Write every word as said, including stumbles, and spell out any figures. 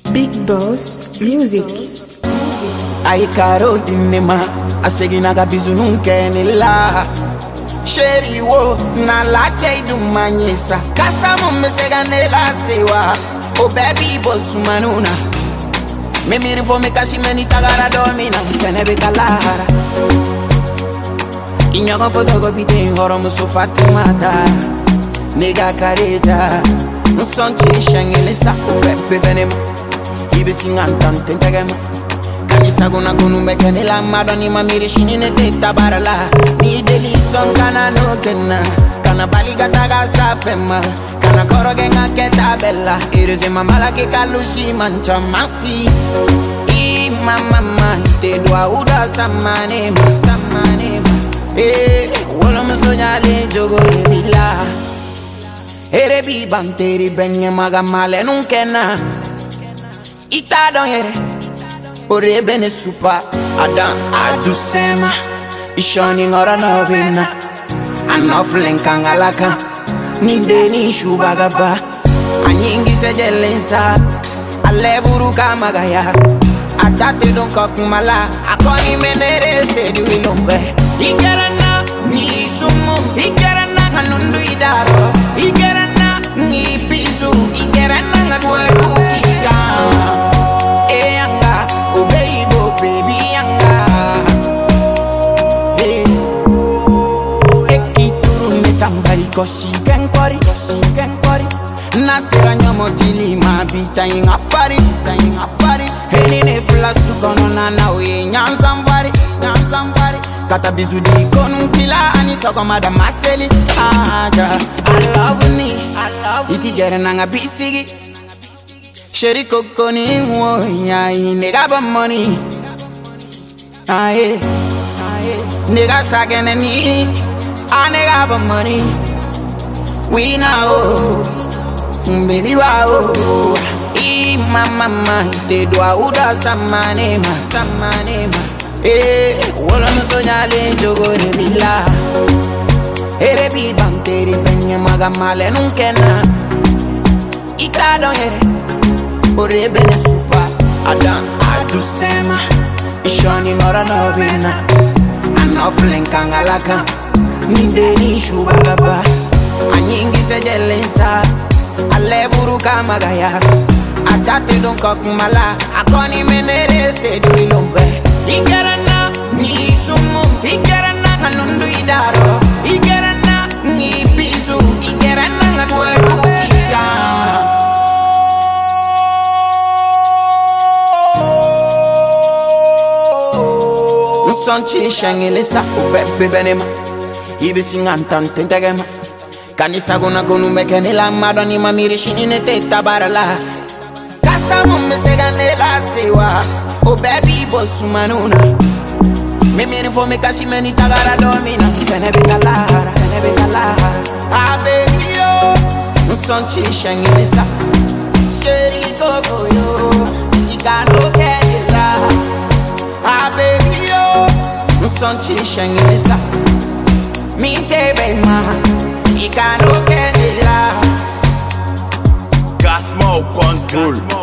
Big Boss Music. Ai caro dinema, a segui na gabizu nunca nela. Sheri wo na lache du manyesa. Kasa mo me sega nela sewa. Oh baby boss manuna. Me miri fo me kashi me ni tagara domina. Fene be kalara. Inyogo foto go pite horo muso fatimata. Nega kareta. Nsonchi shangele sa pepe benema. Ibe singantan tentegema. Kanisa guna gunu mekene la madoni mamiri shini ne teta barala. Ni deli son kana no kena. Kana bali gataga sa fema. Kana koro genga keta bella. Ireze mamala ke kalushi mancha masi. I mama ma te doa uda samane ma samane ma. Eh, wolo musonya le jogo ebila. Ere bi banteri benye maga male nunkena. Ita don yere ore bene supa Adam adu sema ishoni ngora novena anoflen kangalaka ninde ni shubagaba anyingi sejelensa alevuru kamagaya atate don kokumala akoni menere sedu ilombe igerana ni sumu igerana kanundu idaro igerana ni bizu igerana ngatweru ika e anga o baby baby anga e ekituru metambari koshi kenkori koshi kenkori nasira nyomo dili mabita inga fari inga fari henine flasu kono nana we nyanzamvari nyanzamvari kata bizu di konu kila ani soko mada maseli aja I love ni I love iti gere nanga bisigi sheri kokoni wo ya nigga ba money aye aye nigga sagene ni a nigga ba money we know baby wow I mama ma te doa uda samane ma samane ma eh wala musonya le jogo rebila ere bi banteri benye maga male nunkena ita don yere ore bene supa Adam adu sema ishoni ngora novena anoflen kangalaka ninde ni shubagaba anyingi sejelensa alevuru kamagaya atate don kokumala akoni menere sedu ilombe igerana ni sumu igerana kanundu idaro igerana ni bizu igerana ngatweru ika Nsonchi shangele sa pepe benema ibe singantan tentegema kanisa guna gunu mekene la madoni mamiri shini ne teta barala kasa mo me sega ne la sewa oh baby boss manuna me miri fo me kashi me ni tagara domina fene be kalara fene be kalara ah baby yo nsonchi shangele sa sheri koko yo ikano kela ah baby yo nsonchi shangele sa mi te be ma ikano kela Gas Mo Control.